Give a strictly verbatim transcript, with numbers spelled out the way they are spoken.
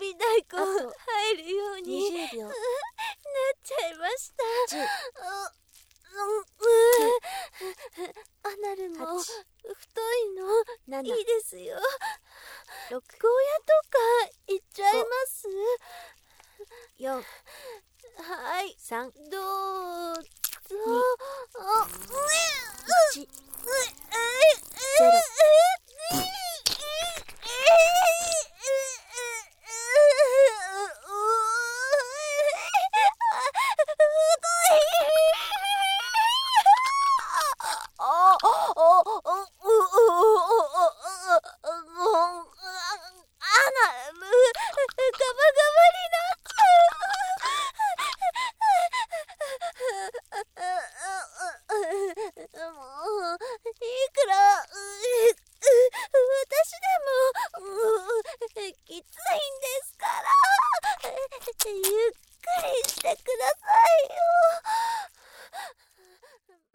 び太鼓あと入るようににじゅうびょう。 なっちゃいました。 じゅう、 アナルもはち、 太いのなな、 いいですよ。 ろく、 ゴーヤとかいっちゃいます。 よん、 はい、 さん、 どうぞ。 に、 あ、 いち、ゼロ。 ゆっくりしてくださいよ。